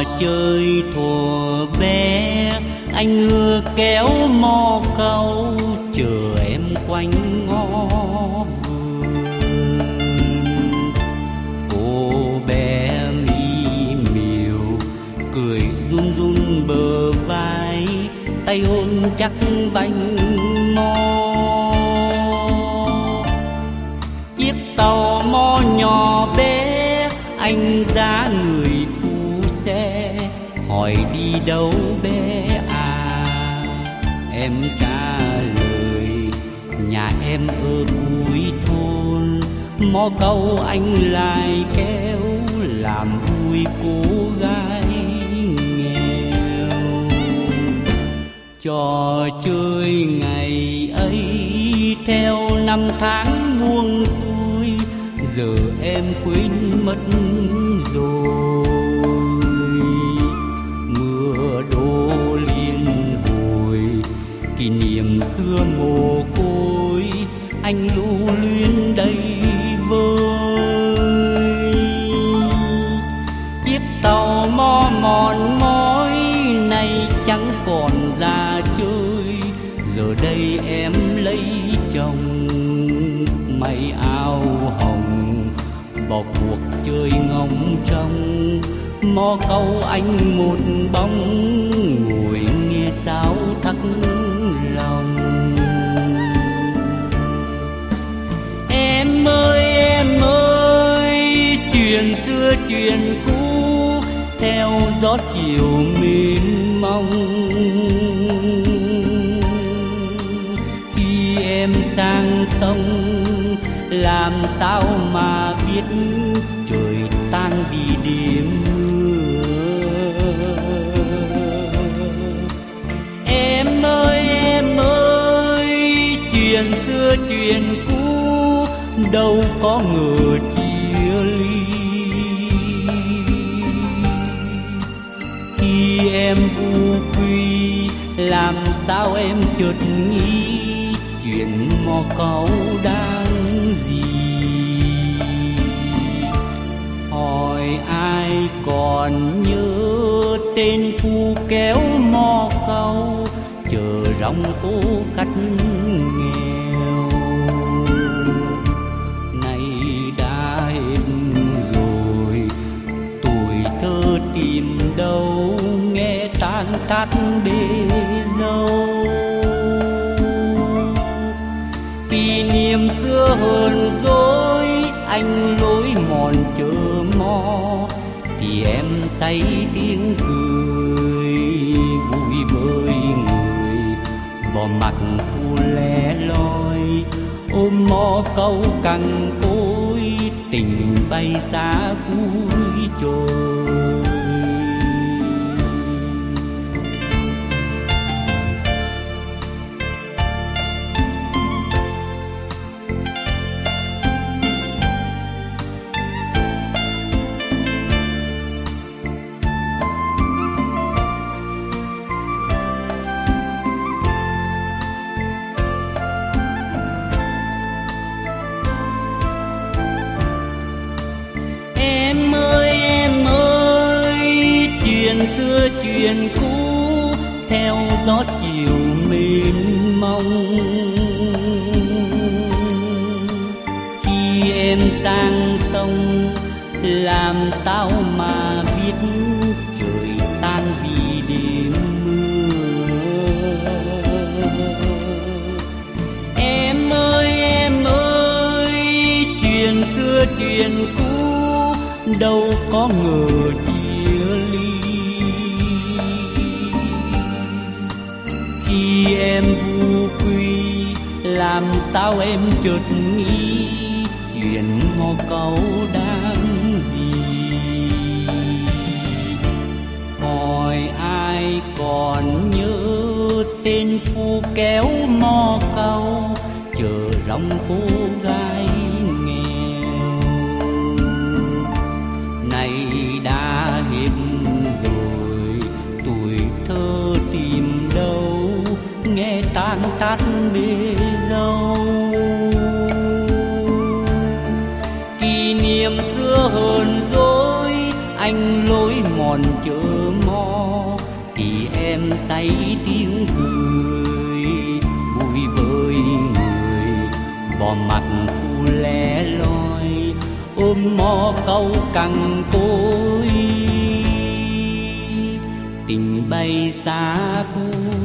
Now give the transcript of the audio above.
chơi thuở bé, anh ưa kéo mò câu chờ em quanh ngõ vườn. Cô bé mi miều cười run run bờ vai, tay ôm chắc bánh mò. Chiếc tàu mò nhỏ bé, anh giá người phu xe, hỏi đi đâu bé à? Em trả lời nhà em ở cuối thôn, mò câu anh lại kéo làm vui cô gái nghèo. Trò chơi ngày ấy theo năm tháng buông xuôi, giờ em quên mất rồi. Mưa đổ liên hồi, kỷ niệm xưa mồ côi, anh lưu luyến đây vơi. Chiếc tàu mò mòn mỏi nay chẳng còn ra chơi, giờ đây em lấy chồng may áo hồng, bỏ cuộc chơi ngóng trông, mò câu anh một bóng ngồi nghe sao thắc lòng. Em ơi chuyện xưa chuyện cũ theo gió chiều mênh mông. Khi em sang sông làm sao mà biết trời tan vì đêm mưa. Em ơi chuyện xưa chuyện cũ đâu có ngờ chia ly. Khi em vu quy làm sao em chợt nghĩ chuyện mò câu đáng gì. Hỏi ai còn nhớ tên phu kéo mò câu chờ rong cô khách nghèo. Nay đã hết rồi tuổi thơ tìm đâu, nghe tan tát bê dâu. Kỷ niệm xưa hờn dỗi anh lối mòn chờ mò, thì em say tiếng cười vui với người bỏ mặc phu lẻ loi. Ôm mò câu cằn cối tình bay xa cuối trời. Chuyện xưa chuyện cũ theo gió chiều mênh mông. Khi em sang sông làm sao mà biết trời tan vì đêm mưa. Em ơi chuyện xưa chuyện cũ đâu có ngờ chia ly. Khi em vu quy làm sao em chợt nghĩ chuyện mò câu đáng gì. Hỏi ai còn nhớ tên phu kéo mò câu chờ rong cô gái nghèo. Này đã hết rồi tuổi thơ tìm đâu, nghe tan tát bê dâu. Kỷ niệm xưa hờn dỗi anh lối mòn chờ em say tiếng cười, vui với người bỏ mặt phu lẻ loi, ôm mò câu cằn cối. Tình bay xa cuối